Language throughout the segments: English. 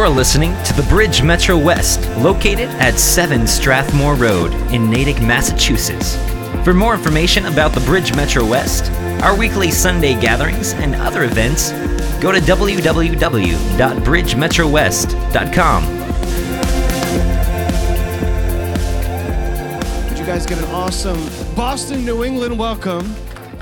You're listening to the Bridge Metro West, located at 7 Strathmore Road in Natick, Massachusetts. For more information about the Bridge Metro West, our weekly Sunday gatherings, and other events, go to www.bridgemetrowest.com. Did you guys get an awesome Boston, New England welcome?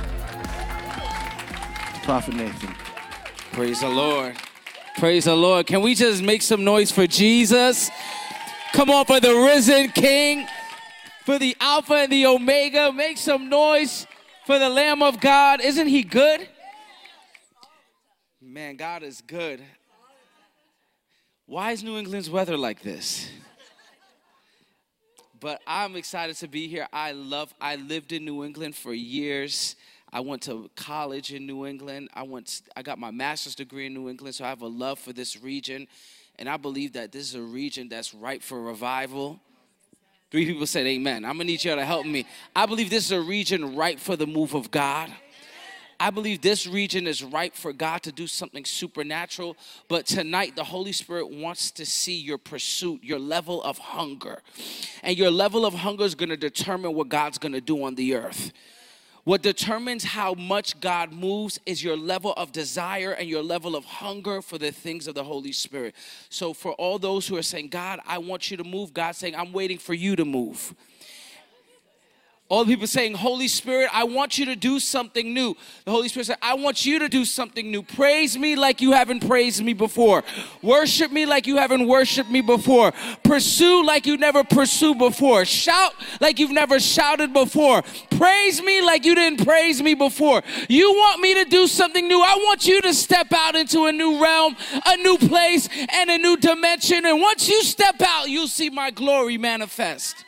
Prophet Nathan. Praise the Lord. Praise the Lord. Can we just make some noise for Jesus? Come on, for the risen King, for the Alpha and the Omega. Make some noise for the Lamb of God. Isn't he good? Man, God is good. Why is New England's weather like this? But I'm excited to be here. I lived in New England for years. I went to college in New England. I got my master's degree in New England, so I have a love for this region. And I believe that this is a region that's ripe for revival. 3 people said amen. I'm going to need y'all to help me. I believe this is a region ripe for the move of God. I believe this region is ripe for God to do something supernatural. But tonight, the Holy Spirit wants to see your pursuit, your level of hunger. And your level of hunger is going to determine what God's going to do on the earth. What determines how much God moves is your level of desire and your level of hunger for the things of the Holy Spirit. So for all those who are saying, God, I want you to move, God's saying, I'm waiting for you to move. All the people saying, Holy Spirit, I want you to do something new. The Holy Spirit said, I want you to do something new. Praise me like you haven't praised me before. Worship me like you haven't worshiped me before. Pursue like you never pursued before. Shout like you've never shouted before. Praise me like you didn't praise me before. You want me to do something new. I want you to step out into a new realm, a new place, and a new dimension. And once you step out, you'll see my glory manifest.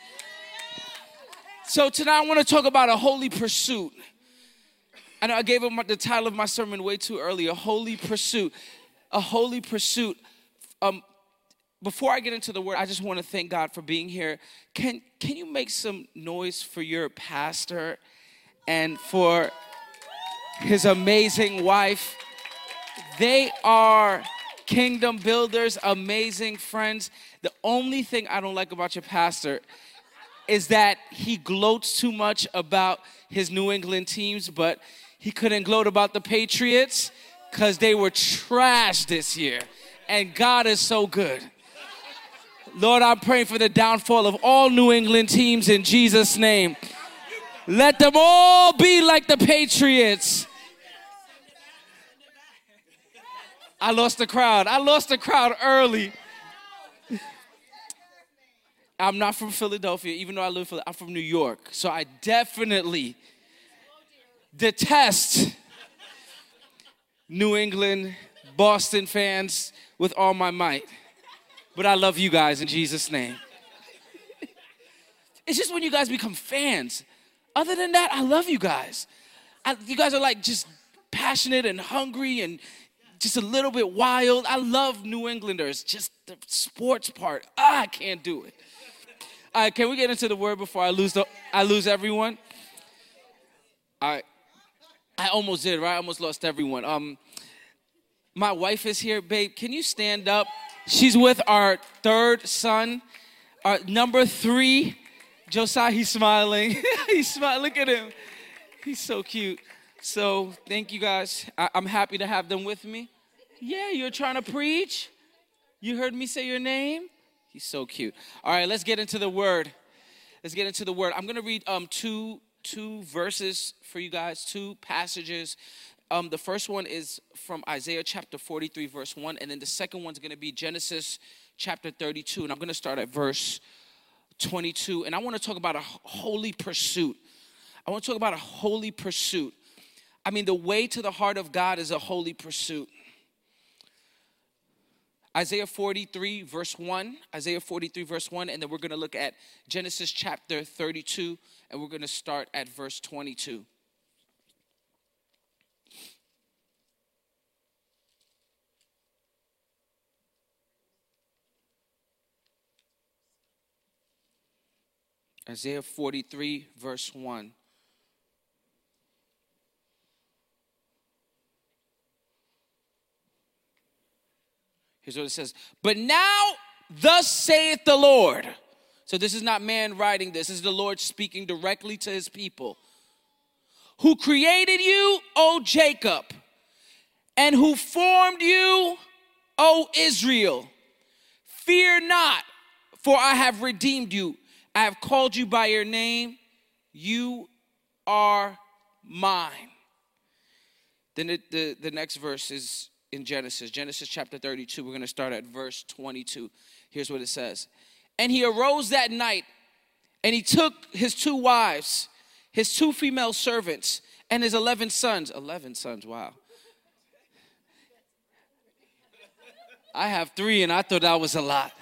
So tonight I want to talk about a holy pursuit. I know I gave him the title of my sermon way too early, a holy pursuit. A holy pursuit. Before I get into the word, I just want to thank God for being here. Can you make some noise for your pastor and for his amazing wife? They are kingdom builders, amazing friends. The only thing I don't like about your pastor is that he gloats too much about his New England teams, but he couldn't gloat about the Patriots because they were trash this year. And God is so good. Lord, I'm praying for the downfall of all New England teams in Jesus' name. Let them all be like the Patriots. I lost the crowd. Early. I'm not from Philadelphia, even though I live in Philadelphia. I'm from New York. So I definitely detest New England, Boston fans with all my might. But I love you guys in Jesus' name. It's just when you guys become fans. Other than that, I love you guys. You guys are like just passionate and hungry and just a little bit wild. I love New Englanders. Just the sports part. I can't do it. All right, can we get into the word before I lose everyone? All right. I almost did, right? I almost lost everyone. My wife is here, babe. Can you stand up? She's with our third son, our number 3. Josiah, he's smiling. He's smiling. Look at him. He's so cute. So thank you guys. I'm happy to have them with me. Yeah, you're trying to preach? You heard me say your name? He's so cute. All right, let's get into the word. I'm going to read two verses for you guys, 2 passages. The first one is from Isaiah chapter 43, verse 1. And then the second one's going to be Genesis chapter 32. And I'm going to start at verse 22. And I want to talk about a holy pursuit. I mean, the way to the heart of God is a holy pursuit. Isaiah 43, verse 1. And then we're going to look at Genesis chapter 32, and we're going to start at verse 22. Isaiah 43, verse 1. Here's what it says. But now, thus saith the Lord. So this is not man writing this. This is the Lord speaking directly to his people. Who created you, O Jacob, and who formed you, O Israel. Fear not, for I have redeemed you. I have called you by your name. You are mine. Then the next verse is in Genesis chapter 32. We're going to start at verse 22. Here's what it says. And he arose that night, and he took his 2 wives, his 2 female servants, and his 11 sons. 11 sons, wow. I have 3, and I thought that was a lot.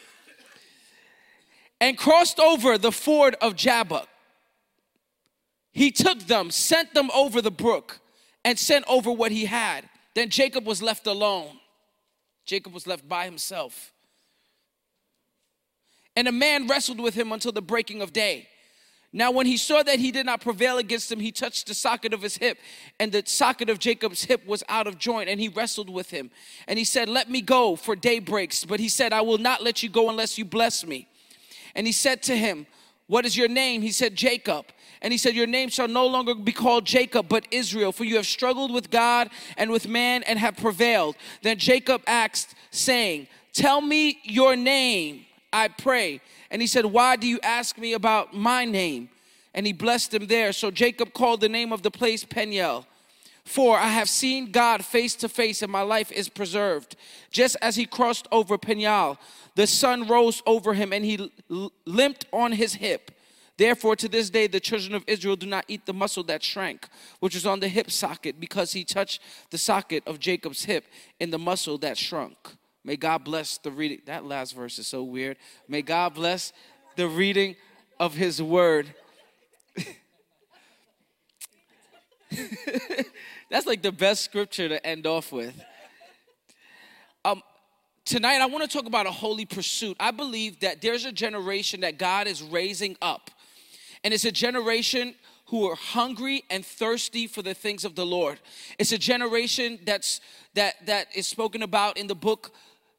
And crossed over the ford of Jabbok. He took them, sent them over the brook, and sent over what he had. Then Jacob was left alone. Jacob was left by himself. And a man wrestled with him until the breaking of day. Now when he saw that he did not prevail against him, he touched the socket of his hip, and the socket of Jacob's hip was out of joint, and he wrestled with him. And he said, let me go, for day breaks. But he said, I will not let you go unless you bless me. And he said to him, what is your name? He said, Jacob. And he said, your name shall no longer be called Jacob, but Israel, for you have struggled with God and with man and have prevailed. Then Jacob asked, saying, tell me your name, I pray. And he said, why do you ask me about my name? And he blessed him there. So Jacob called the name of the place Peniel. For I have seen God face to face, and my life is preserved. Just as he crossed over Peniel, the sun rose over him, and he limped on his hip. Therefore, to this day, the children of Israel do not eat the muscle that shrank, which was on the hip socket, because he touched the socket of Jacob's hip in the muscle that shrunk. May God bless the reading. That last verse is so weird. May God bless the reading of his word. That's like the best scripture to end off with. Tonight, I want to talk about a holy pursuit. I believe that there's a generation that God is raising up. And it's a generation who are hungry and thirsty for the things of the Lord. It's a generation that is spoken about in the book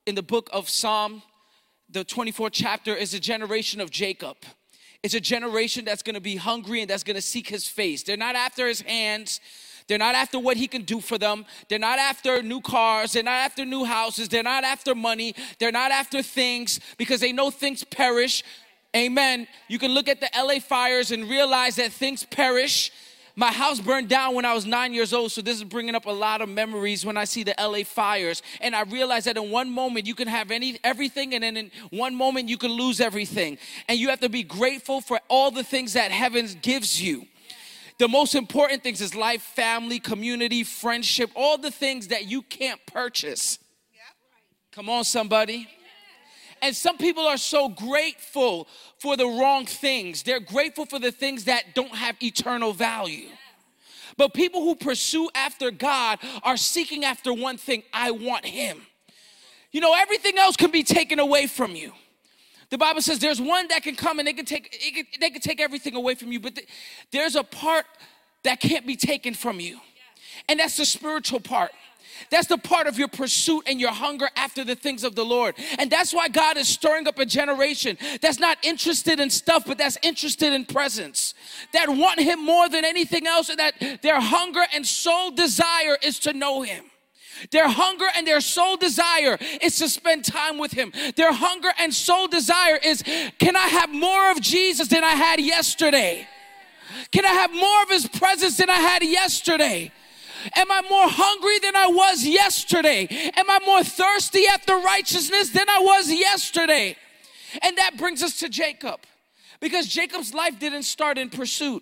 of Psalm. The 24th chapter is a generation of Jacob. It's a generation that's going to be hungry and that's going to seek his face. They're not after his hands. They're not after what he can do for them. They're not after new cars. They're not after new houses. They're not after money. They're not after things, because they know things perish. Amen. You can look at the LA fires and realize that things perish. My house burned down when I was 9 years old, so this is bringing up a lot of memories when I see the LA fires. And I realize that in one moment you can have everything, and then in one moment you can lose everything. And you have to be grateful for all the things that heaven gives you. The most important things is life, family, community, friendship, all the things that you can't purchase. Come on, somebody. And some people are so grateful for the wrong things. They're grateful for the things that don't have eternal value. But people who pursue after God are seeking after one thing: I want him. You know, everything else can be taken away from you. The Bible says there's one that can come and they can take everything away from you, but there's a part that can't be taken from you. And that's the spiritual part. That's the part of your pursuit and your hunger after the things of the Lord. And that's why God is stirring up a generation that's not interested in stuff, but that's interested in presence. That want him more than anything else, and that their hunger and sole desire is to know him. Their hunger and their sole desire is to spend time with him. Their hunger and sole desire is, can I have more of Jesus than I had yesterday? Can I have more of his presence than I had yesterday? Am I more hungry than I was yesterday? Am I more thirsty after righteousness than I was yesterday? And that brings us to Jacob, because Jacob's life didn't start in pursuit.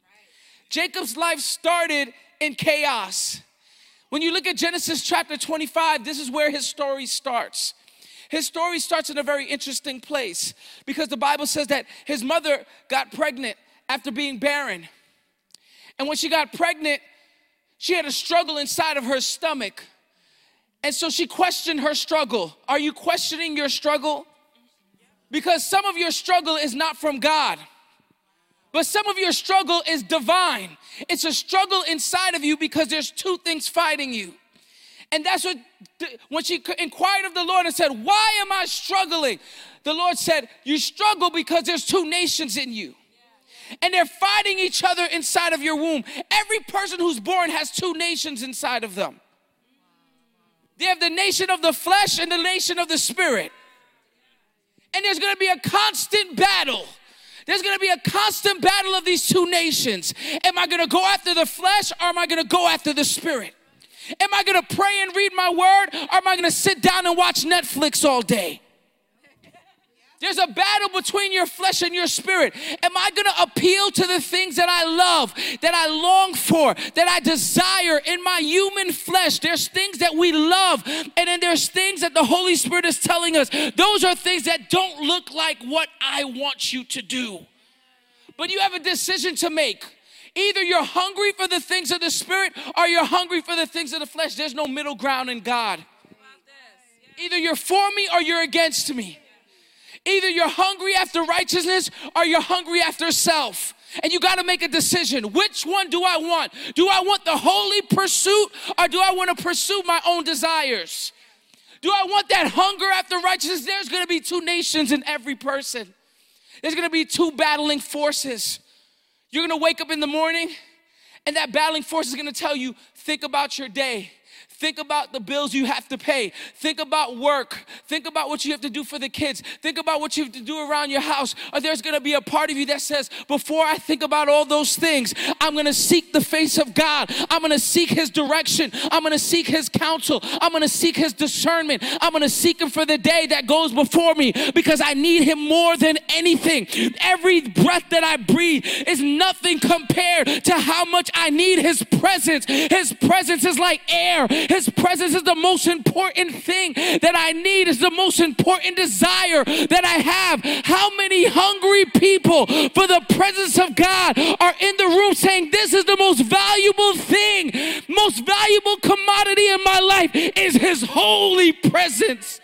Jacob's life started in chaos. When you look at Genesis chapter 25, this is where his story starts. His story starts in a very interesting place, because the Bible says that his mother got pregnant after being barren. And when she got pregnant, she had a struggle inside of her stomach. And so she questioned her struggle. Are you questioning your struggle? Because some of your struggle is not from God, but some of your struggle is divine. It's a struggle inside of you because there's two things fighting you. And that's what, when she inquired of the Lord and said, why am I struggling? The Lord said, you struggle because there's two nations in you. And they're fighting each other inside of your womb. Every person who's born has two nations inside of them. They have the nation of the flesh and the nation of the spirit. And there's going to be a constant battle. There's going to be a constant battle of these two nations. Am I going to go after the flesh, or am I going to go after the spirit? Am I going to pray and read my word, or am I going to sit down and watch Netflix all day? There's a battle between your flesh and your spirit. Am I going to appeal to the things that I love, that I long for, that I desire in my human flesh? There's things that we love, and then there's things that the Holy Spirit is telling us. Those are things that don't look like what I want you to do. But you have a decision to make. Either you're hungry for the things of the spirit, or you're hungry for the things of the flesh. There's no middle ground in God. Either you're for me or you're against me. Either you're hungry after righteousness or you're hungry after self. And you got to make a decision. Which one do I want? Do I want the holy pursuit, or do I want to pursue my own desires? Do I want that hunger after righteousness? There's going to be two nations in every person. There's going to be two battling forces. You're going to wake up in the morning, and that battling force is going to tell you, think about your day. Think about the bills you have to pay. Think about work. Think about what you have to do for the kids. Think about what you have to do around your house. Or there's going to be a part of you that says, before I think about all those things, I'm going to seek the face of God. I'm going to seek his direction. I'm going to seek his counsel. I'm going to seek his discernment. I'm going to seek him for the day that goes before me, because I need him more than anything. Every breath that I breathe is nothing compared to how much I need his presence. His presence is like air. His presence is the most important thing that I need. Is the most important desire that I have. How many hungry people for the presence of God are in the room saying, this is the most valuable thing, most valuable commodity in my life is his holy presence.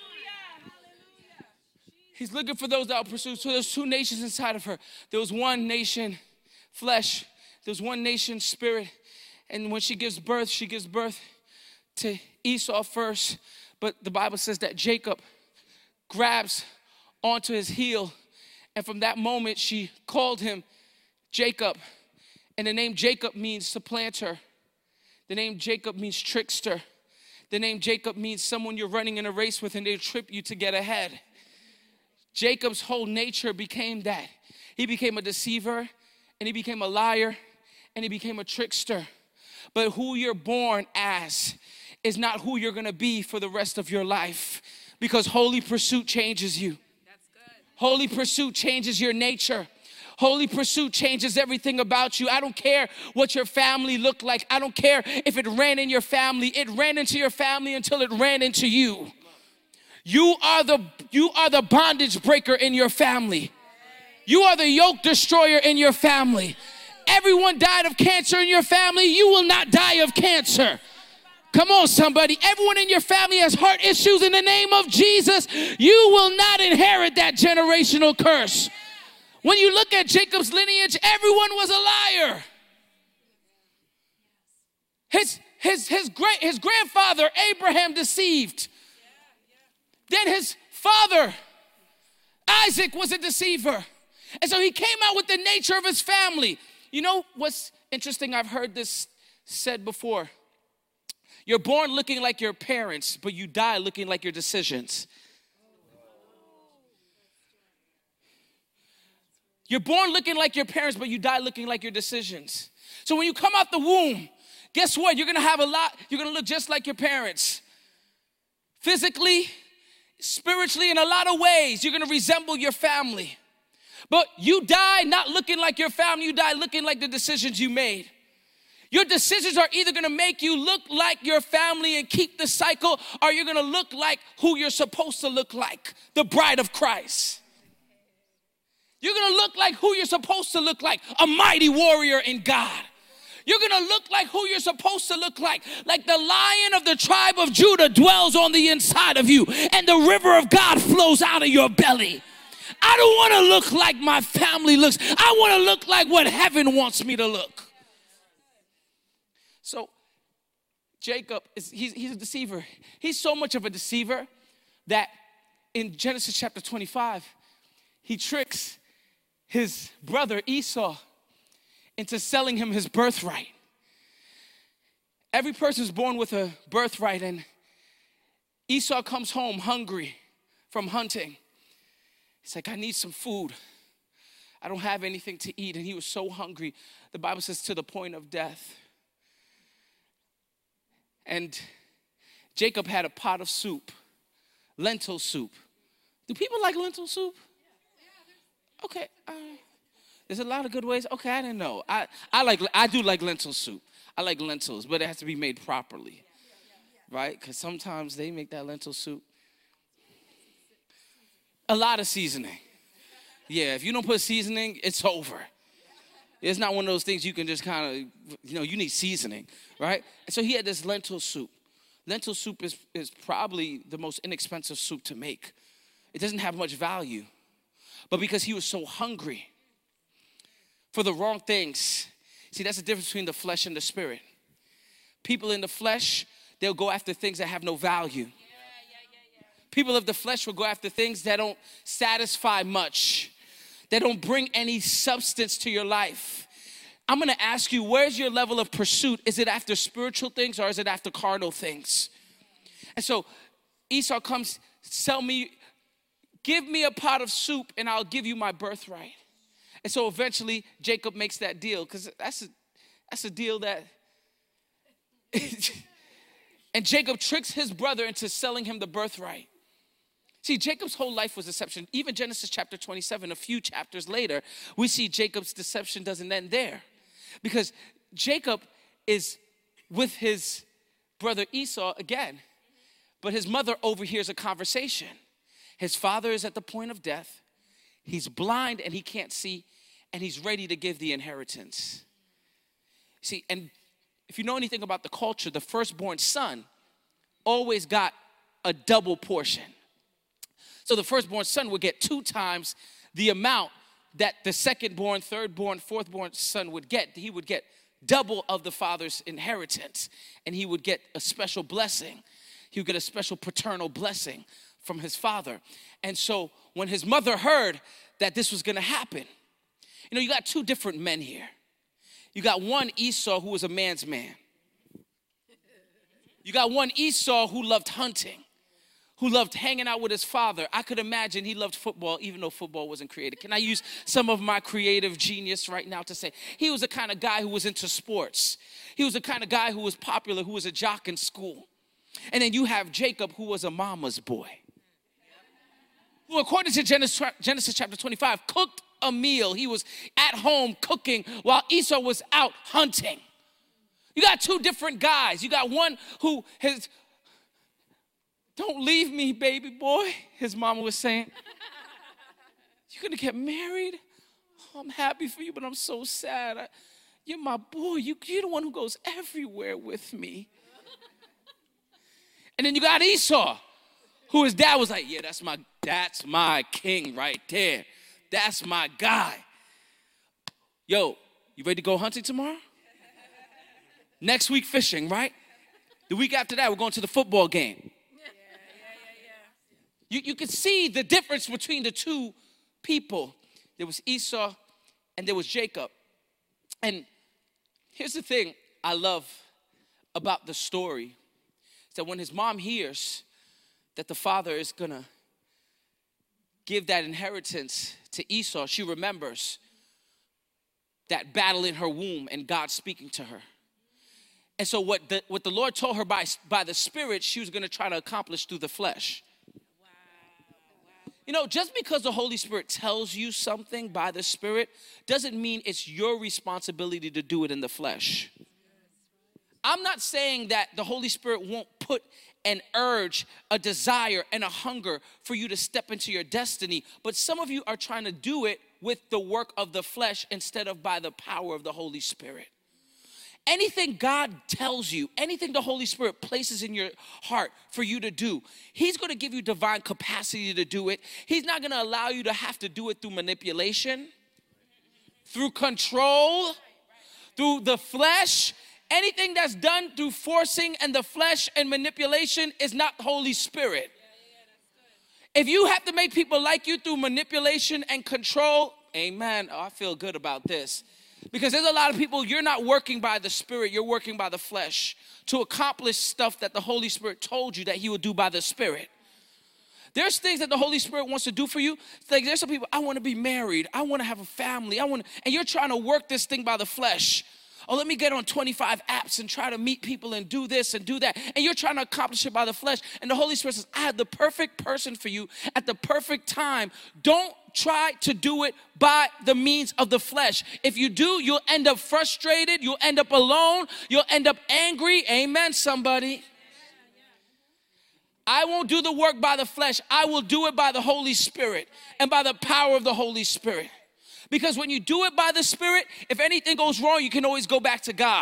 He's looking for those that will pursue. So there's two nations inside of her. There was one nation, flesh. There's one nation, spirit. And when she gives birth to Esau first, but the Bible says that Jacob grabs onto his heel, and from that moment she called him Jacob. And the name Jacob means supplanter. The name Jacob means trickster. The name Jacob means someone you're running in a race with and they trip you to get ahead. Jacob's whole nature became that. He became a deceiver, and he became a liar, and he became a trickster. But who you're born as is not who you're going to be for the rest of your life, because holy pursuit changes you. That's good. Holy pursuit changes your nature. Holy pursuit changes everything about you. I don't care what your family looked like. I don't care if it ran in your family. It ran into your family until it ran into you. You are the bondage breaker in your family. You are the yoke destroyer in your family. Everyone died of cancer in your family. You will not die of cancer. Come on, somebody. Everyone in your family has heart issues. In the name of Jesus, you will not inherit that generational curse. When you look at Jacob's lineage, everyone was a liar. His grandfather, Abraham, deceived. Then his father, Isaac, was a deceiver. And so he came out with the nature of his family. You know what's interesting? I've heard this said before. You're born looking like your parents, but you die looking like your decisions. You're born looking like your parents, but you die looking like your decisions. So when you come out the womb, guess what? You're going to look just like your parents. Physically, spiritually, in a lot of ways, you're going to resemble your family. But you die not looking like your family, you die looking like the decisions you made. Your decisions are either going to make you look like your family and keep the cycle, or you're going to look like who you're supposed to look like, the bride of Christ. You're going to look like who you're supposed to look like, a mighty warrior in God. You're going to look like who you're supposed to look like the lion of the tribe of Judah dwells on the inside of you, and the river of God flows out of your belly. I don't want to look like my family looks. I want to look like what heaven wants me to look. So Jacob, he's a deceiver. He's so much of a deceiver that in Genesis chapter 25, he tricks his brother Esau into selling him his birthright. Every person is born with a birthright, and Esau comes home hungry from hunting. He's like, I need some food. I don't have anything to eat. And he was so hungry, the Bible says, to the point of death. And Jacob had a pot of soup, lentil soup. Do people like lentil soup? Okay. There's a lot of good ways. Okay, I didn't know. I do like lentil soup. I like lentils, but it has to be made properly, right? Because sometimes they make that lentil soup. A lot of seasoning. Yeah, if you don't put seasoning, it's over. It's not one of those things you can just kind of, you need seasoning, right? And so he had this lentil soup. Lentil soup is probably the most inexpensive soup to make. It doesn't have much value. But because he was so hungry for the wrong things, see, that's the difference between the flesh and the spirit. People in the flesh, they'll go after things that have no value. People of the flesh will go after things that don't satisfy much. They don't bring any substance to your life. I'm going to ask you, where's your level of pursuit? Is it after spiritual things or is it after carnal things? And so Esau comes, give me a pot of soup and I'll give you my birthright. And so eventually Jacob makes that deal, because that's a deal that... And Jacob tricks his brother into selling him the birthright. See, Jacob's whole life was deception. Even Genesis chapter 27, a few chapters later, we see Jacob's deception doesn't end there. Because Jacob is with his brother Esau again. But his mother overhears a conversation. His father is at the point of death. He's blind and he can't see. And he's ready to give the inheritance. See, and if you know anything about the culture, the firstborn son always got a double portion. So the firstborn son would get 2 times the amount that the secondborn, thirdborn, fourthborn son would get. He would get double of the father's inheritance, and he would get a special blessing. He would get a special paternal blessing from his father. And so when his mother heard that this was going to happen, you got 2 different men here. You got one Esau who was a man's man. You got one Esau who loved hunting, who loved hanging out with his father. I could imagine he loved football, even though football wasn't created. Can I use some of my creative genius right now to say he was the kind of guy who was into sports. He was the kind of guy who was popular, who was a jock in school. And then you have Jacob, who was a mama's boy, who, according to Genesis chapter 25, cooked a meal. He was at home cooking while Esau was out hunting. You got 2 different guys. You got one who has... Don't leave me, baby boy, his mama was saying. You're going to get married? Oh, I'm happy for you, but I'm so sad. You're my boy. You're the one who goes everywhere with me. And then you got Esau, who his dad was like, yeah, that's my king right there. That's my guy. Yo, you ready to go hunting tomorrow? Next week fishing, right? The week after that, we're going to the football game. You can see the difference between the 2 people. There was Esau and there was Jacob. And here's the thing I love about the story. Is that when his mom hears that the father is going to give that inheritance to Esau, she remembers that battle in her womb and God speaking to her. And so what the Lord told her by the Spirit, she was going to try to accomplish through the flesh. Just because the Holy Spirit tells you something by the Spirit doesn't mean it's your responsibility to do it in the flesh. I'm not saying that the Holy Spirit won't put an urge, a desire, and a hunger for you to step into your destiny, but some of you are trying to do it with the work of the flesh instead of by the power of the Holy Spirit. Anything God tells you, anything the Holy Spirit places in your heart for you to do, He's going to give you divine capacity to do it. He's not going to allow you to have to do it through manipulation, through control, through the flesh. Anything that's done through forcing and the flesh and manipulation is not Holy Spirit. If you have to make people like you through manipulation and control, amen. Oh, I feel good about this. Because there's a lot of people, you're not working by the Spirit, you're working by the flesh to accomplish stuff that the Holy Spirit told you that he would do by the Spirit. There's things that the Holy Spirit wants to do for you. Like there's some people, I want to be married, I want to have a family, and you're trying to work this thing by the flesh. Oh, let me get on 25 apps and try to meet people and do this and do that. And you're trying to accomplish it by the flesh. And the Holy Spirit says, I have the perfect person for you at the perfect time. Don't try to do it by the means of the flesh. If you do, you'll end up frustrated. You'll end up alone. You'll end up angry. Amen, somebody. I won't do the work by the flesh. I will do it by the Holy Spirit and by the power of the Holy Spirit. Because when you do it by the Spirit, if anything goes wrong, you can always go back to God.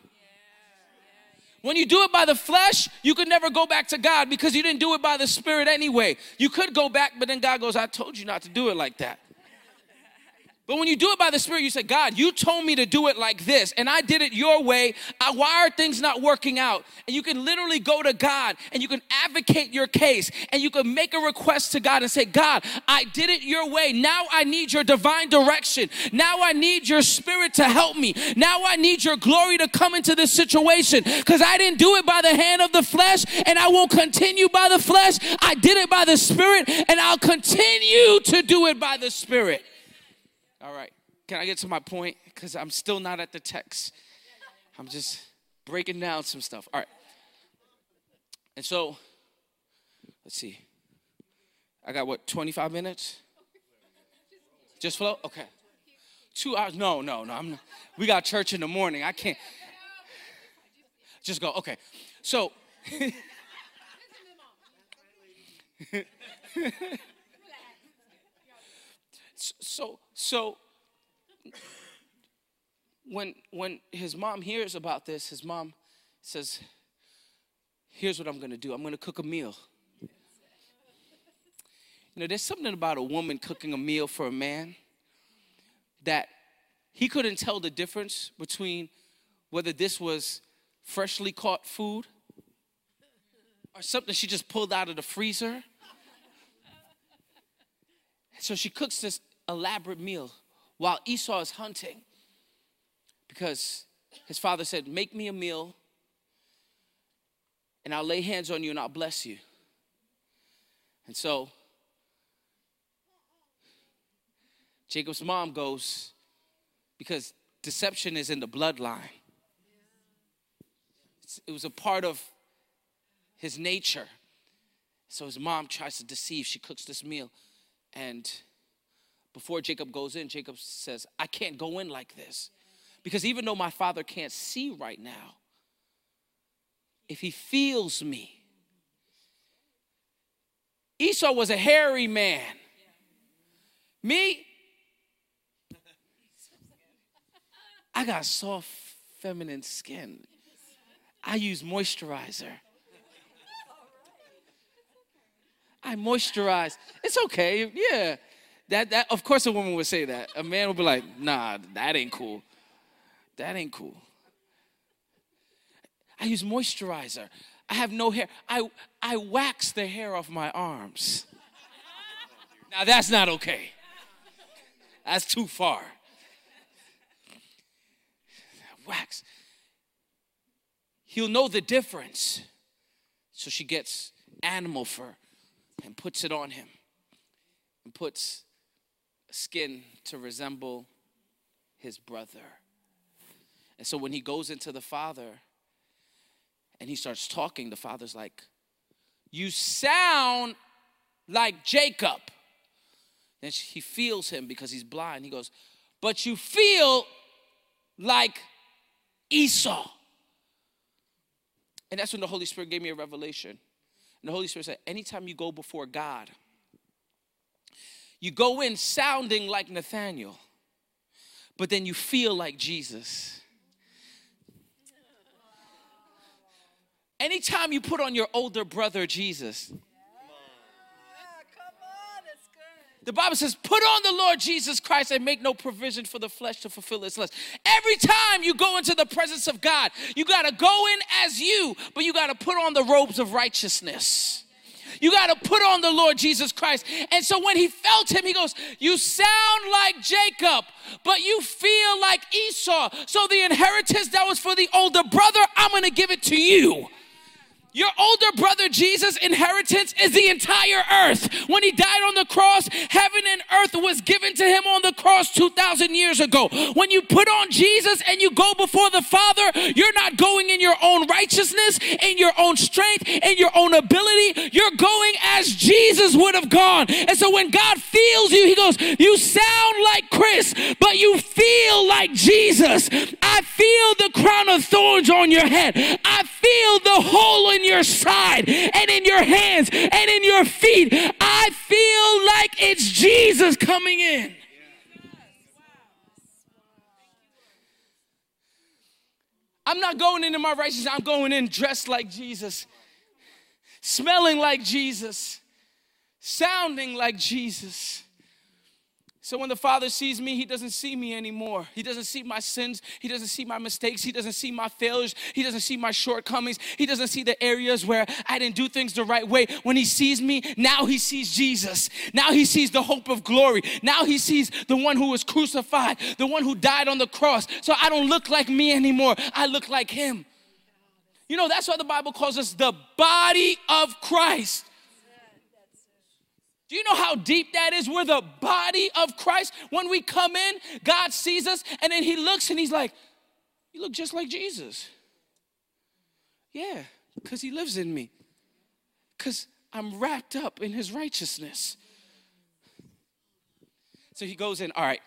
When you do it by the flesh, you could never go back to God because you didn't do it by the Spirit anyway. You could go back, but then God goes, I told you not to do it like that. But when you do it by the Spirit, you say, God, you told me to do it like this, and I did it your way. Why are things not working out? And you can literally go to God, and you can advocate your case, and you can make a request to God and say, God, I did it your way. Now I need your divine direction. Now I need your Spirit to help me. Now I need your glory to come into this situation because I didn't do it by the hand of the flesh, and I won't continue by the flesh. I did it by the Spirit, and I'll continue to do it by the Spirit. All right, can I get to my point? Because I'm still not at the text. I'm just breaking down some stuff. All right. And so, let's see. I got, 25 minutes? Just flow? Okay. 2 hours? No. I'm not. We got church in the morning. I can't. Just go. Okay. So. So when his mom hears about this, his mom says, here's what I'm going to do. I'm going to cook a meal. You know, there's something about a woman cooking a meal for a man that he couldn't tell the difference between whether this was freshly caught food or something she just pulled out of the freezer. So she cooks this elaborate meal while Esau is hunting because his father said, make me a meal and I'll lay hands on you and I'll bless you. And so Jacob's mom goes, because deception is in the bloodline. It was a part of his nature. So his mom tries to deceive. She cooks this meal. And before Jacob goes in, Jacob says, I can't go in like this. Because even though my father can't see right now, if he feels me. Esau was a hairy man. Me, I got soft, feminine skin. I use moisturizer. I moisturize. It's okay, yeah. That of course a woman would say that. A man would be like, nah, that ain't cool. That ain't cool. I use moisturizer. I have no hair. I wax the hair off my arms. Now that's not okay. That's too far. Wax. He'll know the difference. So she gets animal fur and puts it on him and puts skin to resemble his brother. And so when he goes into the father and he starts talking, the father's like, you sound like Jacob. Then he feels him because he's blind. He goes, but you feel like Esau. And that's when the Holy Spirit gave me a revelation. And the Holy Spirit said, anytime you go before God, you go in sounding like Nathaniel, but then you feel like Jesus. Anytime you put on your older brother, Jesus, The Bible says, put on the Lord Jesus Christ and make no provision for the flesh to fulfill its lust. Every time you go into the presence of God, you got to go in as you, but you got to put on the robes of righteousness. You got to put on the Lord Jesus Christ. And so when he felt him, he goes, you sound like Jacob, but you feel like Esau. So the inheritance that was for the older brother, I'm going to give it to you. Your older brother Jesus' inheritance is the entire earth. When he died on the cross, heaven and earth was given to him on the cross 2,000 years ago. When you put on Jesus and you go before the Father, you're not going in your own righteousness, in your own strength, in your own ability. You're going as Jesus would have gone. And so when God feels you, he goes, you sound like Chris, but you feel like Jesus. I feel the crown of thorns on your head. I feel the hole in your side and in your hands and in your feet. I feel like it's Jesus coming in. I'm not going into my righteousness. I'm going in dressed like Jesus, smelling like Jesus, sounding like Jesus. So when the Father sees me, he doesn't see me anymore. He doesn't see my sins. He doesn't see my mistakes. He doesn't see my failures. He doesn't see my shortcomings. He doesn't see the areas where I didn't do things the right way. When he sees me, now he sees Jesus. Now he sees the hope of glory. Now he sees the one who was crucified, the one who died on the cross. So I don't look like me anymore. I look like him. You know, that's why the Bible calls us the body of Christ. Do you know how deep that is? We're the body of Christ. When we come in, God sees us, and then he looks and he's like, you look just like Jesus. Yeah, because he lives in me. Because I'm wrapped up in his righteousness. So he goes in, all right.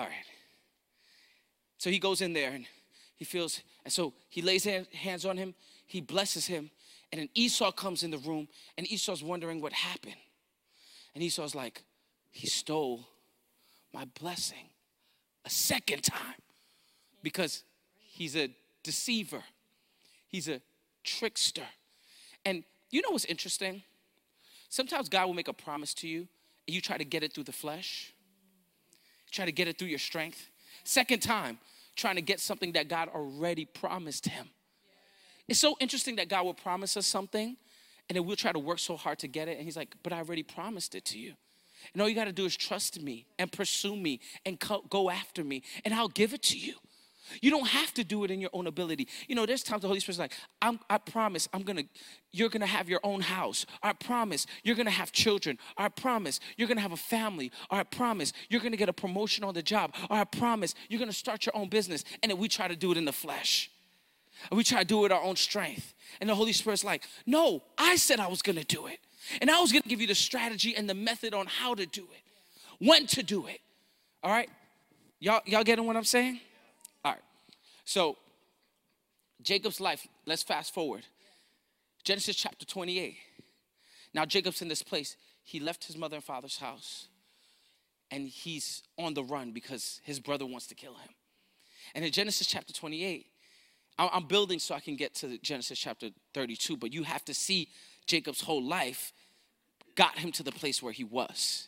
So he goes in there and he feels, and so he lays hands on him, he blesses him, and then Esau comes in the room, and Esau's wondering what happened. And Esau's like, he stole my blessing a second time because he's a deceiver. He's a trickster. And you know what's interesting? Sometimes God will make a promise to you and you try to get it through the flesh. You try to get it through your strength. Second time, trying to get something that God already promised him. It's so interesting that God will promise us something and then we'll try to work so hard to get it. And he's like, but I already promised it to you. And all you got to do is trust me and pursue me and go after me. And I'll give it to you. You don't have to do it in your own ability. You know, there's times the Holy Spirit's like, I promise you're going to have your own house. I promise you're going to have children. I promise you're going to have a family. I promise you're going to get a promotion on the job. I promise you're going to start your own business. And then we try to do it in the flesh. And we try to do it with our own strength. And the Holy Spirit's like, no, I said I was going to do it. And I was going to give you the strategy and the method on how to do it, when to do it. All right? Y'all getting what I'm saying? All right. So Jacob's life, let's fast forward. Genesis chapter 28. Now Jacob's in this place. He left his mother and father's house. And he's on the run because his brother wants to kill him. And in Genesis chapter 28, I'm building so I can get to Genesis chapter 32, but you have to see Jacob's whole life got him to the place where he was.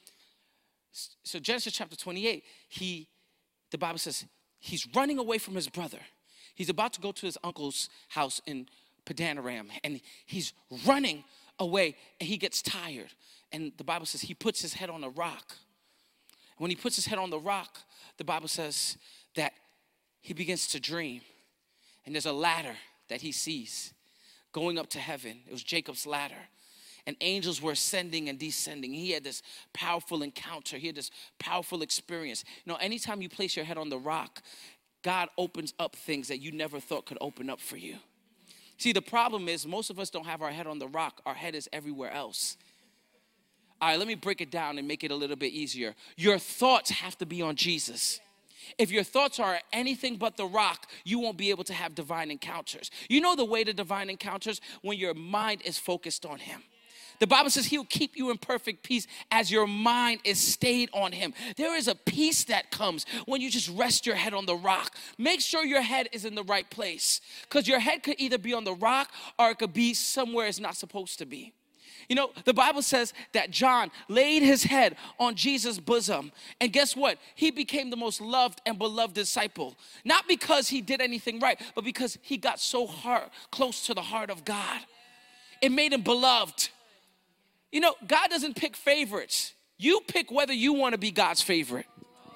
So Genesis chapter 28, the Bible says he's running away from his brother. He's about to go to his uncle's house in Padan Aram, and he's running away, and he gets tired. And the Bible says he puts his head on a rock. When he puts his head on the rock, the Bible says that he begins to dream. And there's a ladder that he sees going up to heaven. It was Jacob's ladder. And angels were ascending and descending. He had this powerful encounter. He had this powerful experience. You know, anytime you place your head on the rock, God opens up things that you never thought could open up for you. See, the problem is most of us don't have our head on the rock. Our head is everywhere else. All right, let me break it down and make it a little bit easier. Your thoughts have to be on Jesus. If your thoughts are anything but the rock, you won't be able to have divine encounters. You know the way to divine encounters? When your mind is focused on him. The Bible says he'll keep you in perfect peace as your mind is stayed on him. There is a peace that comes when you just rest your head on the rock. Make sure your head is in the right place, because your head could either be on the rock or it could be somewhere it's not supposed to be. You know, the Bible says that John laid his head on Jesus' bosom. And guess what? He became the most loved and beloved disciple. Not because he did anything right, but because he got so close to the heart of God. It made him beloved. You know, God doesn't pick favorites. You pick whether you want to be God's favorite.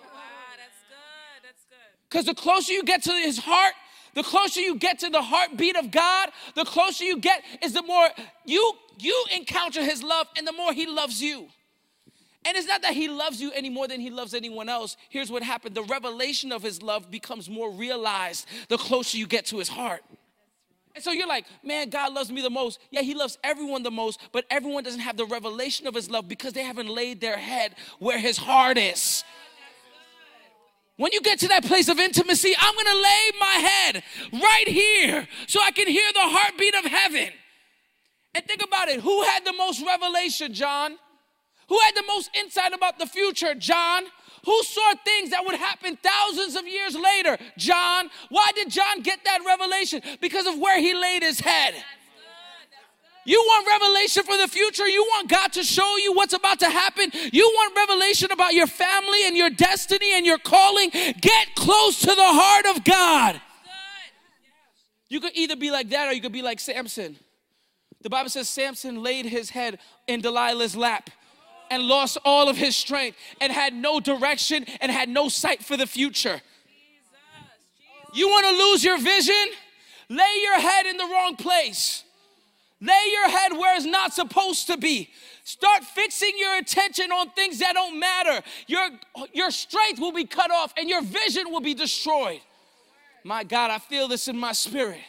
Because the closer you get to his heart, the closer you get to the heartbeat of God, the closer you get is the more you encounter his love and the more he loves you. And it's not that he loves you any more than he loves anyone else. Here's what happened. The revelation of his love becomes more realized the closer you get to his heart. And so you're like, man, God loves me the most. Yeah, he loves everyone the most, but everyone doesn't have the revelation of his love because they haven't laid their head where his heart is. When you get to that place of intimacy, I'm going to lay my head right here so I can hear the heartbeat of heaven. And think about it. Who had the most revelation, John? Who had the most insight about the future, John? Who saw things that would happen thousands of years later, John? Why did John get that revelation? Because of where he laid his head. You want revelation for the future? You want God to show you what's about to happen? You want revelation about your family and your destiny and your calling? Get close to the heart of God. You could either be like that or you could be like Samson. The Bible says Samson laid his head in Delilah's lap and lost all of his strength and had no direction and had no sight for the future. You want to lose your vision? Lay your head in the wrong place. Lay your head where it's not supposed to be. Start fixing your attention on things that don't matter. Your strength will be cut off and your vision will be destroyed. My God, I feel this in my spirit.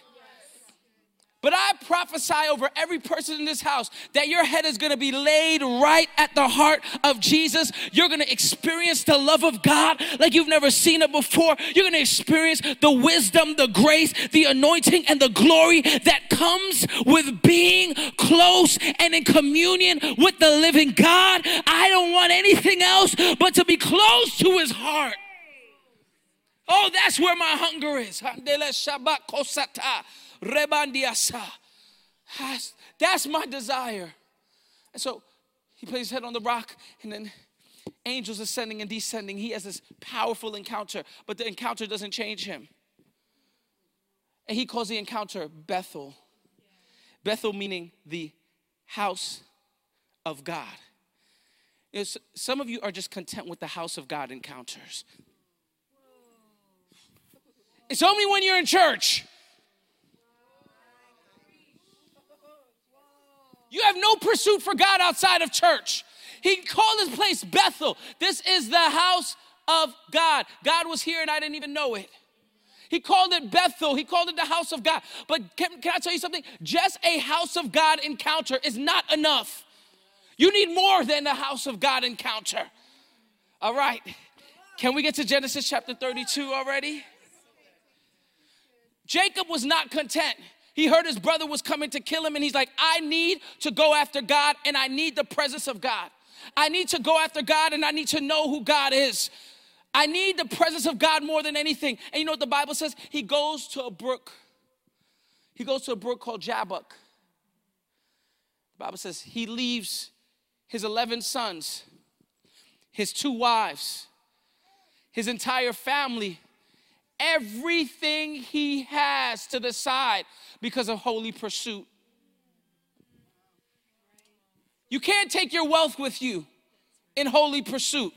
But I prophesy over every person in this house that your head is going to be laid right at the heart of Jesus. You're going to experience the love of God like you've never seen it before. You're going to experience the wisdom, the grace, the anointing, and the glory that comes with being close and in communion with the living God. I don't want anything else but to be close to his heart. Oh, that's where my hunger is. That's my desire. And so he put his head on the rock, and then angels ascending and descending. He has this powerful encounter, but the encounter doesn't change him. And he calls the encounter Bethel. Bethel meaning the house of God. Some of you are just content with the house of God encounters. It's only when you're in church. You have no pursuit for God outside of church. He called this place Bethel. This is the house of God. God was here and I didn't even know it. He called it Bethel. He called it the house of God. But can I tell you something? Just a house of God encounter is not enough. You need more than a house of God encounter. All right. Can we get to Genesis chapter 32 already? Jacob was not content. He heard his brother was coming to kill him, and he's like, I need to go after God, and I need the presence of God. I need to go after God, and I need to know who God is. I need the presence of God more than anything. And you know what the Bible says? He goes to a brook. He goes to a brook called Jabbok. The Bible says he leaves his 11 sons, his 2 wives, his entire family, everything he has to the side because of holy pursuit. You can't take your wealth with you in holy pursuit.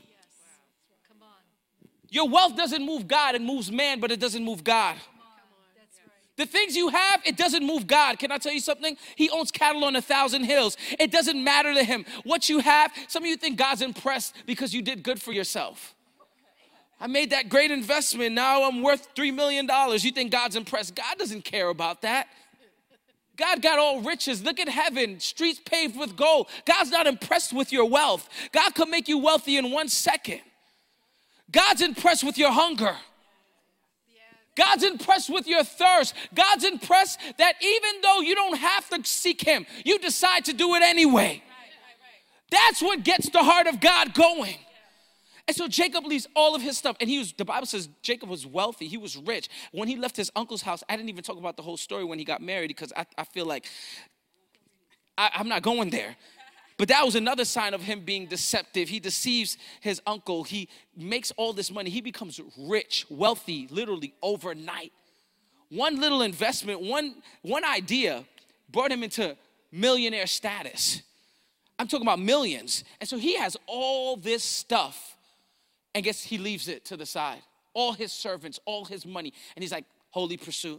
Your wealth doesn't move God, it moves man, but it doesn't move God. The things you have, it doesn't move God. Can I tell you something? He owns cattle on 1,000 hills. It doesn't matter to him. What you have, some of you think God's impressed because you did good for yourself. I made that great investment. Now I'm worth $3 million. You think God's impressed. God doesn't care about that. God got all riches. Look at heaven, streets paved with gold. God's not impressed with your wealth. God could make you wealthy in 1 second. God's impressed with your hunger. God's impressed with your thirst. God's impressed that even though you don't have to seek him, you decide to do it anyway. That's what gets the heart of God going. And so Jacob leaves all of his stuff. And the Bible says Jacob was wealthy. He was rich. When he left his uncle's house, I didn't even talk about the whole story when he got married because I feel like I'm not going there. But that was another sign of him being deceptive. He deceives his uncle. He makes all this money. He becomes rich, wealthy, literally overnight. One little investment, one idea brought him into millionaire status. I'm talking about millions. And so he has all this stuff, and guess he leaves it to the side. All his servants, all his money. And he's like, holy pursuit.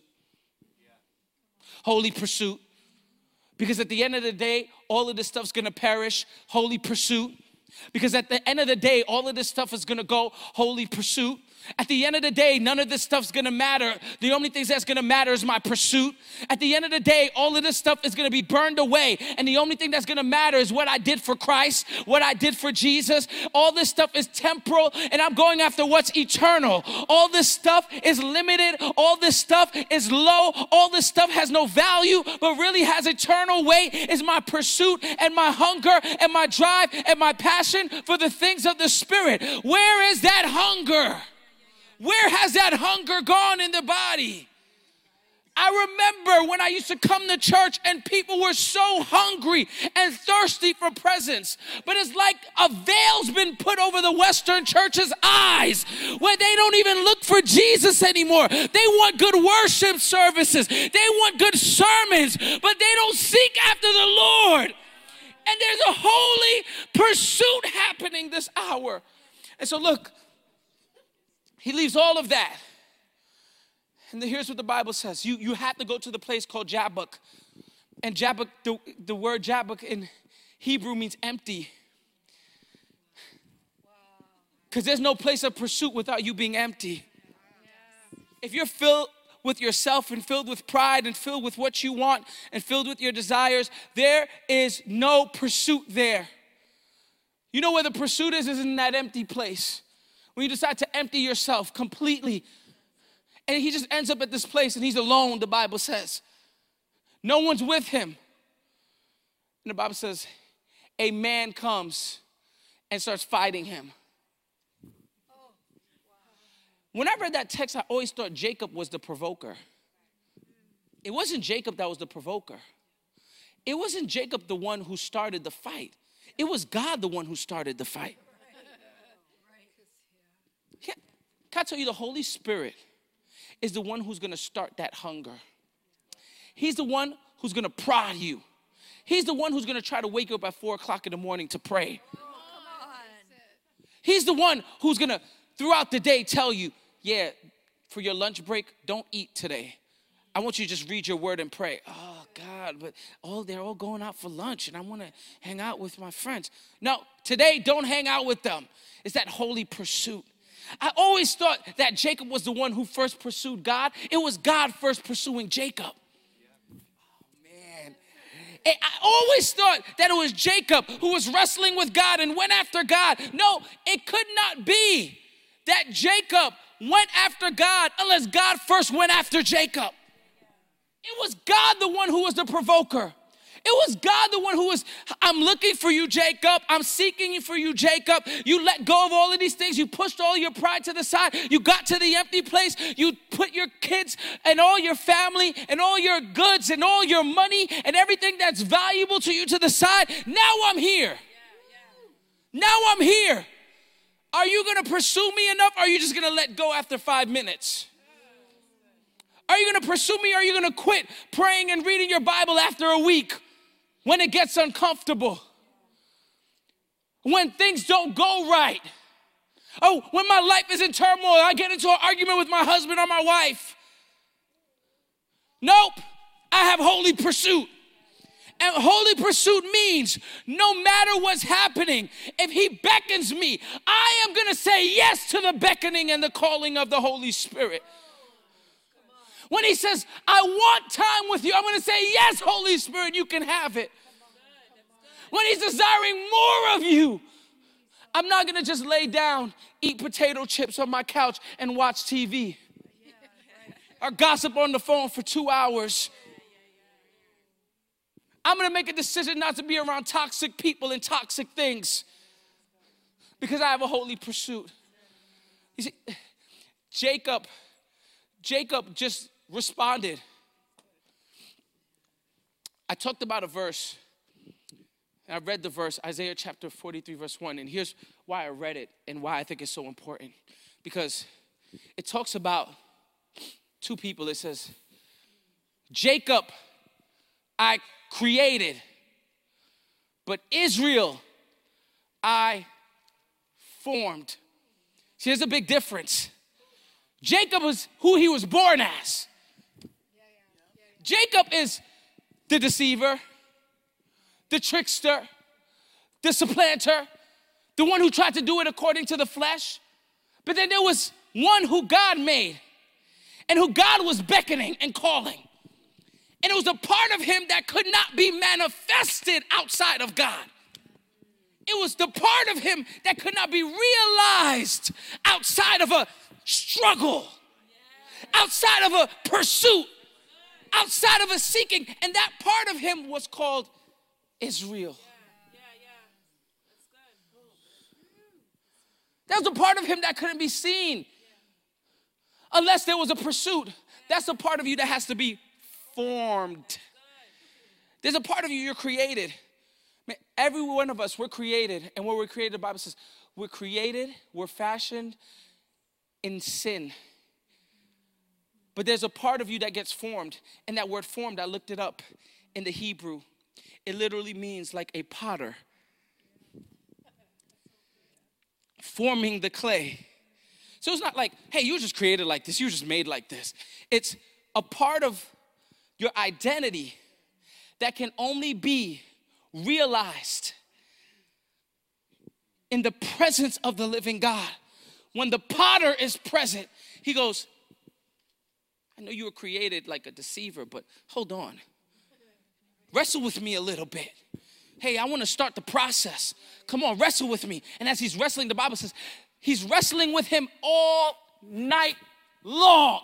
Holy pursuit. Because at the end of the day, all of this stuff's gonna perish. Holy pursuit. Because at the end of the day, all of this stuff is gonna go. Holy pursuit. At the end of the day, none of this stuff's gonna matter. The only thing that's gonna matter is my pursuit. At the end of the day, all of this stuff is gonna be burned away. And the only thing that's gonna matter is what I did for Christ, what I did for Jesus. All this stuff is temporal, and I'm going after what's eternal. All this stuff is limited. All this stuff is low. All this stuff has no value, but really has eternal weight. Is my pursuit and my hunger and my drive and my passion for the things of the Spirit. Where is that hunger? Where has that hunger gone in the body? I remember when I used to come to church and people were so hungry and thirsty for presence. But it's like a veil's been put over the Western church's eyes where they don't even look for Jesus anymore. They want good worship services. They want good sermons, but they don't seek after the Lord. And there's a holy pursuit happening this hour. And so look, he leaves all of that. And here's what the Bible says. You have to go to the place called Jabbok. And Jabbok, the word Jabbok in Hebrew means empty. Because there's no place of pursuit without you being empty. If you're filled with yourself and filled with pride and filled with what you want and filled with your desires, there is no pursuit there. You know where the pursuit is in that empty place. When you decide to empty yourself completely. And he just ends up at this place and he's alone, the Bible says. No one's with him. And the Bible says, a man comes and starts fighting him. When I read that text, I always thought Jacob was the provoker. It wasn't Jacob that was the provoker. It wasn't Jacob the one who started the fight. It was God the one who started the fight. Can I tell you, the Holy Spirit is the one who's going to start that hunger. He's the one who's going to prod you. He's the one who's going to try to wake you up at 4 o'clock in the morning to pray. He's the one who's going to, throughout the day, tell you, yeah, for your lunch break, don't eat today. I want you to just read your word and pray. Oh, God, but they're all going out for lunch, and I want to hang out with my friends. No, today, don't hang out with them. It's that holy pursuit. I always thought that Jacob was the one who first pursued God. It was God first pursuing Jacob. Oh, man. I always thought that it was Jacob who was wrestling with God and went after God. No, it could not be that Jacob went after God unless God first went after Jacob. It was God the one who was the provoker. It was God the one who was, I'm looking for you, Jacob. I'm seeking for you, Jacob. You let go of all of these things. You pushed all your pride to the side. You got to the empty place. You put your kids and all your family and all your goods and all your money and everything that's valuable to you to the side. Now I'm here. Now I'm here. Are you going to pursue me enough, or are you just going to let go after 5 minutes? Are you going to pursue me, or are you going to quit praying and reading your Bible after a week? When it gets uncomfortable, when things don't go right, oh, when my life is in turmoil, I get into an argument with my husband or my wife. Nope, I have holy pursuit. And holy pursuit means no matter what's happening, if he beckons me, I am going to say yes to the beckoning and the calling of the Holy Spirit. When he says, I want time with you, I'm going to say, yes, Holy Spirit, you can have it. When he's desiring more of you, I'm not going to just lay down, eat potato chips on my couch and watch TV. Or gossip on the phone for 2 hours. I'm going to make a decision not to be around toxic people and toxic things because I have a holy pursuit. You see, Jacob just responded. I talked about a verse And I read the verse, Isaiah chapter 43, verse 1. And here's why I read it and why I think it's so important. Because it talks about two people. It says, Jacob I created, but Israel I formed. See, there's a big difference. Jacob was who he was born as. Jacob is the deceiver, the trickster, the supplanter, the one who tried to do it according to the flesh. But then there was one who God made and who God was beckoning and calling. And it was a part of him that could not be manifested outside of God. It was the part of him that could not be realized outside of a struggle, outside of a pursuit, outside of a seeking. And that part of him was called Israel. That was a part of him that couldn't be seen unless there was a pursuit. That's a part of you that has to be formed. There's a part of you you're created. Man, every one of us, we're created. And when we're created, the Bible says, we're created, we're fashioned in sin. But there's a part of you that gets formed. And that word formed, I looked it up in the Hebrew. It literally means like a potter forming the clay. So it's not like, hey, you were just created like this, you were just made like this. It's a part of your identity that can only be realized in the presence of the living God. When the potter is present, he goes, I know you were created like a deceiver, but hold on. Wrestle with me a little bit. Hey, I want to start the process. Come on, wrestle with me. And as he's wrestling, the Bible says, he's wrestling with him all night long.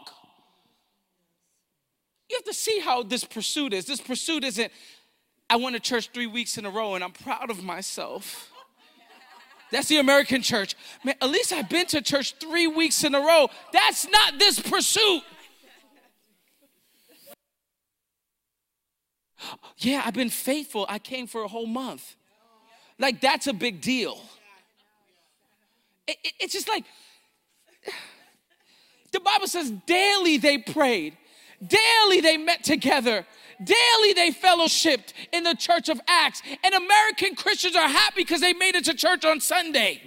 You have to see how this pursuit is. This pursuit isn't, I went to church 3 weeks in a row and I'm proud of myself. That's the American church. Man, at least I've been to church 3 weeks in a row. That's not this pursuit. Yeah, I've been faithful. I came for a whole month. Like, that's a big deal. It's just like, the Bible says daily they prayed. Daily they met together. Daily they fellowshipped in the church of Acts. And American Christians are happy because they made it to church on Sunday.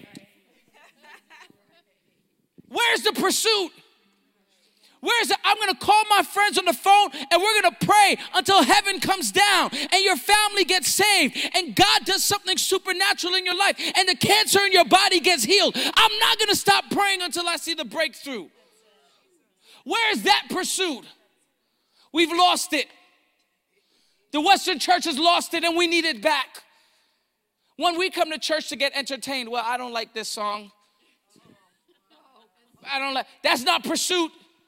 Where's the pursuit? Where's it? I'm going to call my friends on the phone and we're going to pray until heaven comes down and your family gets saved and God does something supernatural in your life and the cancer in your body gets healed. I'm not going to stop praying until I see the breakthrough. Where's that pursuit? We've lost it. The Western church has lost it and we need it back. When we come to church to get entertained, well, I don't like this song. That's not pursuit.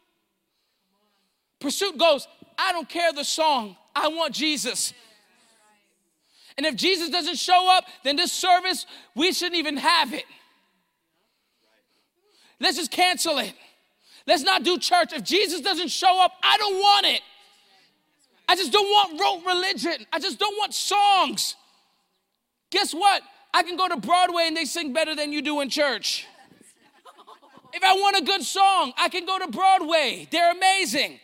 Pursuit goes, I don't care the song. I want Jesus. And if Jesus doesn't show up, then this service, we shouldn't even have it. Let's just cancel it. Let's not do church. If Jesus doesn't show up, I don't want it. I just don't want rote religion. I just don't want songs. Guess what? I can go to Broadway and they sing better than you do in church. If I want a good song, I can go to Broadway. They're amazing.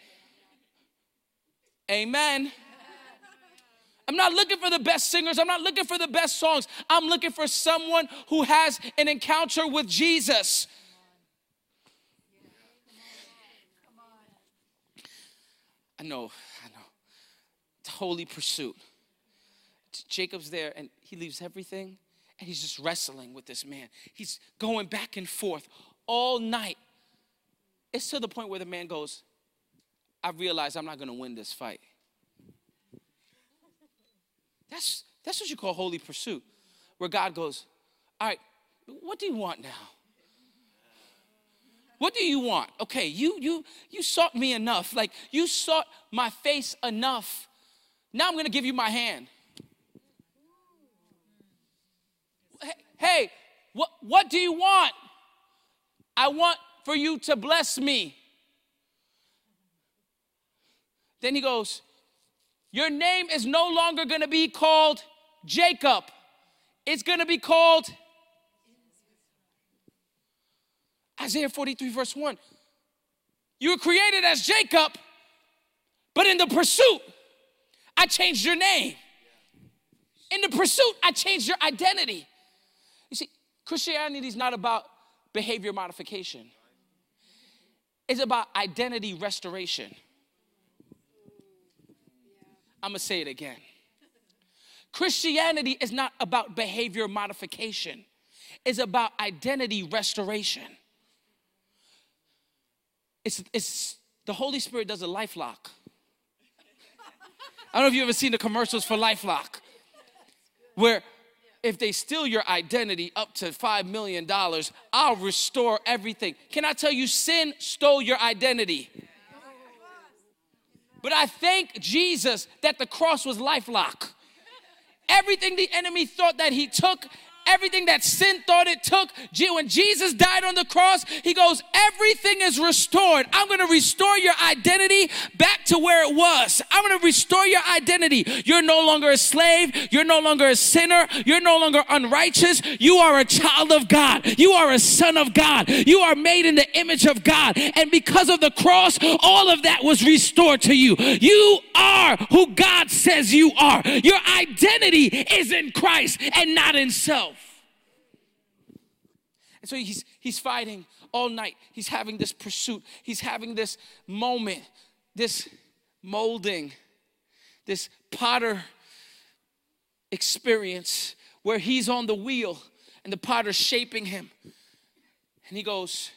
Amen. I'm not looking for the best singers. I'm not looking for the best songs. I'm looking for someone who has an encounter with Jesus. I know. It's holy pursuit. Jacob's there and he leaves everything and he's just wrestling with this man. He's going back and forth all night. It's to the point where the man goes, I realize I'm not going to win this fight. That's what you call holy pursuit, where God goes, all right, what do you want now? What do you want? Okay, you sought me enough. Like, you sought my face enough. Now I'm going to give you my hand. Hey, what do you want? I want for you to bless me. Then he goes, your name is no longer going to be called Jacob. It's going to be called Isaiah 43 verse 1. You were created as Jacob, but in the pursuit, I changed your name. In the pursuit, I changed your identity. You see, Christianity is not about behavior modification. It's about identity restoration. I'm going to say it again. Christianity is not about behavior modification. It's about identity restoration. It's the Holy Spirit does a LifeLock. I don't know if you've ever seen the commercials for LifeLock, where if they steal your identity up to $5 million, I'll restore everything. Can I tell you, sin stole your identity? But I thank Jesus that the cross was LifeLock. Everything the enemy thought that he took, everything that sin thought it took, when Jesus died on the cross, he goes, everything is restored. I'm going to restore your identity back to where it was. I'm going to restore your identity. You're no longer a slave. You're no longer a sinner. You're no longer unrighteous. You are a child of God. You are a son of God. You are made in the image of God. And because of the cross, all of that was restored to you. You are who God says you are. Your identity is in Christ and not in self. And so he's fighting all night. He's having this pursuit. He's having this moment, this molding, this potter experience where he's on the wheel and the potter's shaping him. And he goes,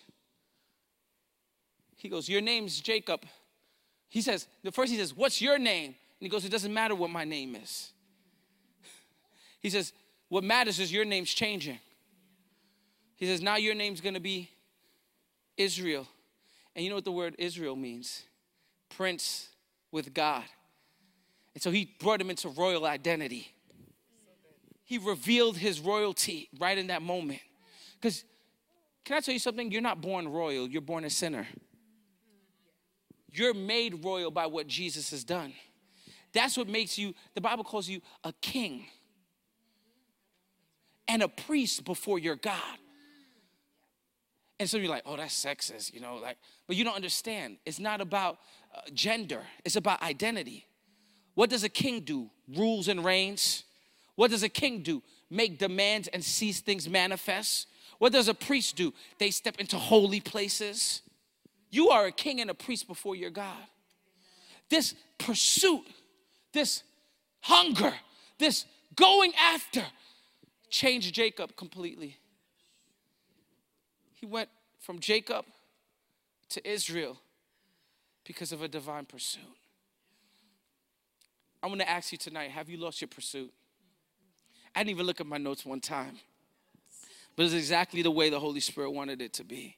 your name's Jacob. He says, what's your name? And he goes, it doesn't matter what my name is. He says, what matters is your name's changing. He says, now your name's going to be Israel. And you know what the word Israel means? Prince with God. And so he brought him into royal identity. He revealed his royalty right in that moment. Because, can I tell you something? You're not born royal. You're born a sinner. You're made royal by what Jesus has done. That's what makes you, the Bible calls you a king and a priest before your God. And so you're like, oh, that's sexist, but you don't understand. It's not about gender. It's about identity. What does a king do? Rules and reigns. What does a king do? Make demands and sees things manifest. What does a priest do? They step into holy places. You are a king and a priest before your God. This pursuit, this hunger, this going after changed Jacob completely. He went from Jacob to Israel because of a divine pursuit. I'm going to ask you tonight, have you lost your pursuit? I didn't even look at my notes one time, but it's exactly the way the Holy Spirit wanted it to be.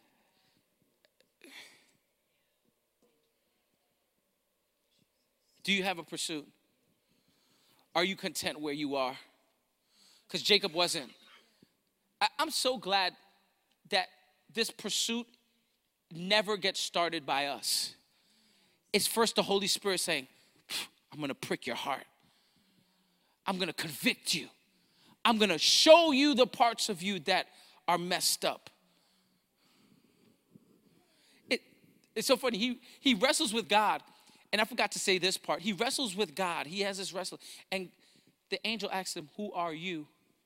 Do you have a pursuit? Are you content where you are? Because Jacob wasn't. I'm so glad that this pursuit never gets started by us. It's first the Holy Spirit saying, I'm going to prick your heart. I'm going to convict you. I'm going to show you the parts of you that are messed up. It's so funny. He wrestles with God. And I forgot to say this part. He wrestles with God. He has this wrestle. And the angel asks him, who are you?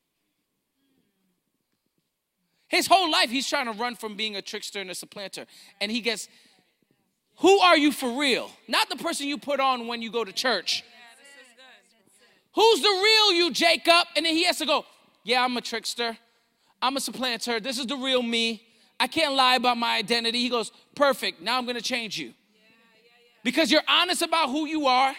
His whole life, he's trying to run from being a trickster and a supplanter. And he gets, who are you for real? Not the person you put on when you go to church. Who's the real you, Jacob? And then he has to go, yeah, I'm a trickster. I'm a supplanter. This is the real me. I can't lie about my identity. He goes, perfect. Now I'm going to change you. Because you're honest about who you are.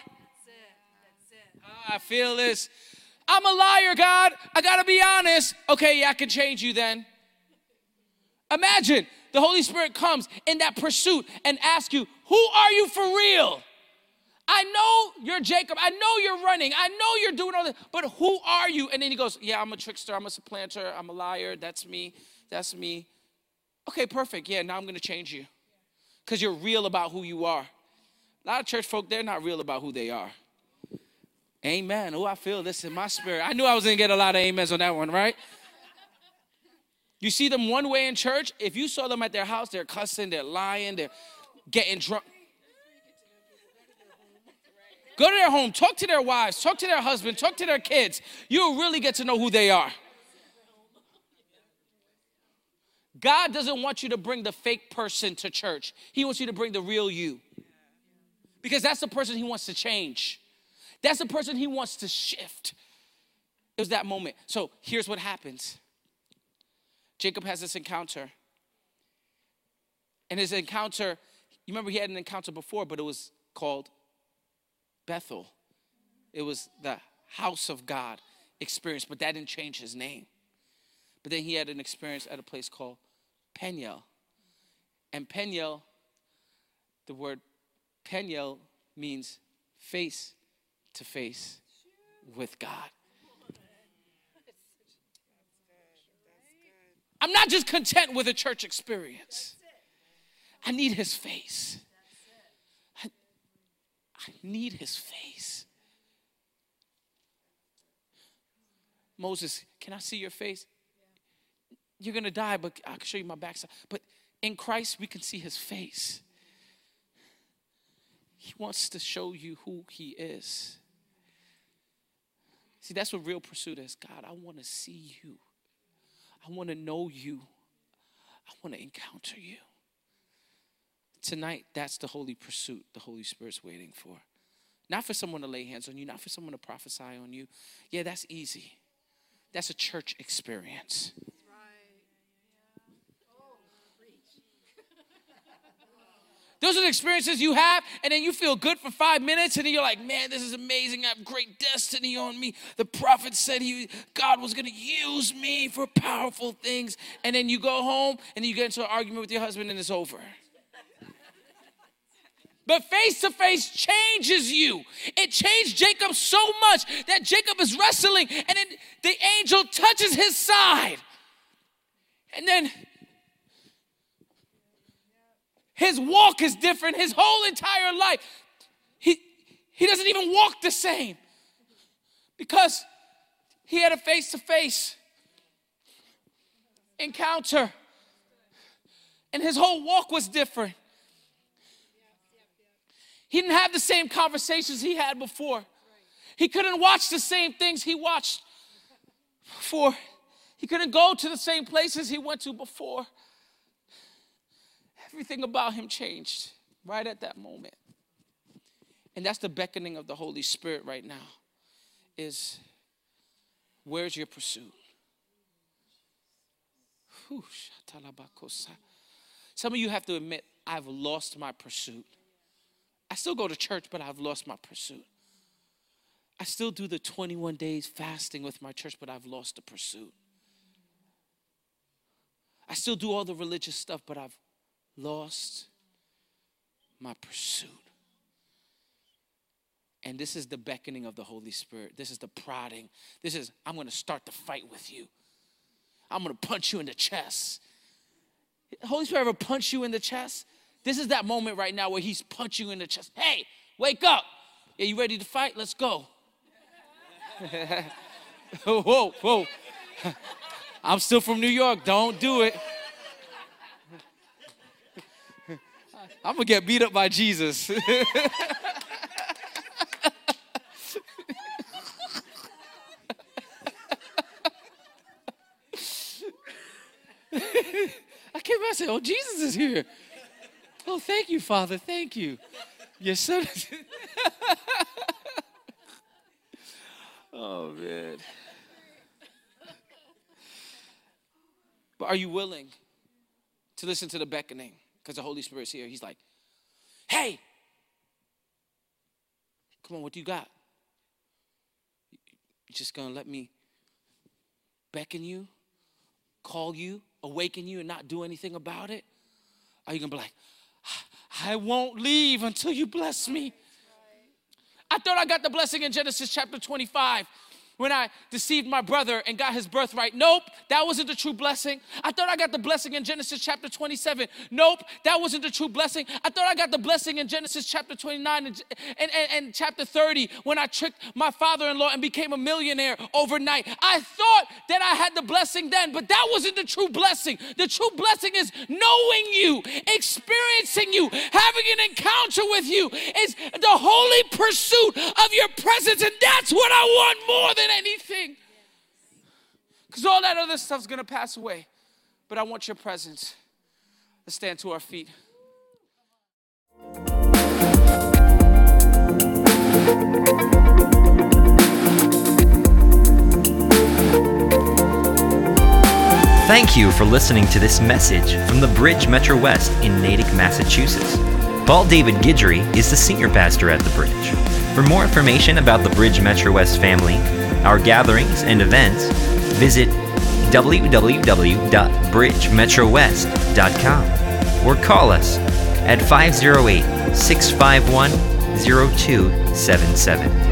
I feel this. I'm a liar, God. I got to be honest. Okay, yeah, I can change you then. Imagine the Holy Spirit comes in that pursuit and asks you, who are you for real? I know you're Jacob. I know you're running. I know you're doing all this, but who are you? And then he goes, yeah, I'm a trickster. I'm a supplanter. I'm a liar. That's me. That's me. Okay, perfect. Yeah, now I'm going to change you because you're real about who you are. A lot of church folk, they're not real about who they are. Amen. Oh, I feel this in my spirit. I knew I was going to get a lot of amens on that one, right? You see them one way in church. If you saw them at their house, they're cussing, they're lying, they're getting drunk. Go to their home, talk to their wives, talk to their husband, talk to their kids. You'll really get to know who they are. God doesn't want you to bring the fake person to church. He wants you to bring the real you. Because that's the person he wants to change. That's the person he wants to shift. It was that moment. So here's what happens. Jacob has this encounter. And his encounter, you remember he had an encounter before, but it was called Bethel. It was the house of God experience, but that didn't change his name. But then he had an experience at a place called Peniel. And Peniel, the word Peniel means face to face with God. I'm not just content with a church experience. I need his face. I need his face. Moses, can I see your face? You're going to die, but I can show you my backside. But in Christ, we can see his face. He wants to show you who he is. See, that's what real pursuit is. God, I want to see you. I want to know you. I want to encounter you. Tonight, that's the holy pursuit the Holy Spirit's waiting for. Not for someone to lay hands on you, not for someone to prophesy on you. Yeah, that's easy. That's a church experience. Those are the experiences you have, and then you feel good for 5 minutes, and then you're like, man, this is amazing. I have great destiny on me. The prophet said God was going to use me for powerful things. And then you go home, and then you get into an argument with your husband, and it's over. But face-to-face changes you. It changed Jacob so much that Jacob is wrestling, and then the angel touches his side. And then his walk is different. His whole entire life. He doesn't even walk the same. Because he had a face-to-face encounter. And his whole walk was different. He didn't have the same conversations he had before. He couldn't watch the same things he watched before. He couldn't go to the same places he went to before. Everything about him changed right at that moment. And that's the beckoning of the Holy Spirit right now. Is where's your pursuit? Some of you have to admit, I've lost my pursuit. I still go to church, but I've lost my pursuit. I still do the 21 days fasting with my church, but I've lost the pursuit. I still do all the religious stuff, but I've lost my pursuit. And this is the beckoning of the Holy Spirit. This is the prodding. This is, I'm going to start the fight with you. I'm going to punch you in the chest. The Holy Spirit ever punch you in the chest? This is that moment right now where he's punching you in the chest. Hey, wake up. Are you ready to fight? Let's go. Whoa, whoa. I'm still from New York. Don't do it. I'm going to get beat up by Jesus. I came out and said, oh, Jesus is here. Oh, thank you, Father. Thank you. Your son. Oh, man. But are you willing to listen to the beckoning? Because the Holy Spirit's here. He's like, hey, come on, what do you got? You just going to let me beckon you, call you, awaken you, and not do anything about it? Are you going to be like, I won't leave until you bless me? I thought I got the blessing in Genesis chapter 25. when I deceived my brother and got his birthright. Nope, that wasn't the true blessing. I thought I got the blessing in Genesis chapter 27. Nope, that wasn't the true blessing. I thought I got the blessing in Genesis chapter 29 and chapter 30 when I tricked my father-in-law and became a millionaire overnight. I thought that I had the blessing then, but that wasn't the true blessing. The true blessing is knowing you, experiencing you, having an encounter with you. Is the holy pursuit of your presence, and that's what I want more than anything. Because all that other stuff's going to pass away, but I want your presence. Let's stand to our feet. Thank you for listening to this message from the Bridge Metro West in Natick, Massachusetts. Paul David Guidry is the senior pastor at the Bridge. For more information about the Bridge Metro West family, our gatherings and events, visit www.bridgemetrowest.com or call us at 508-651-0277.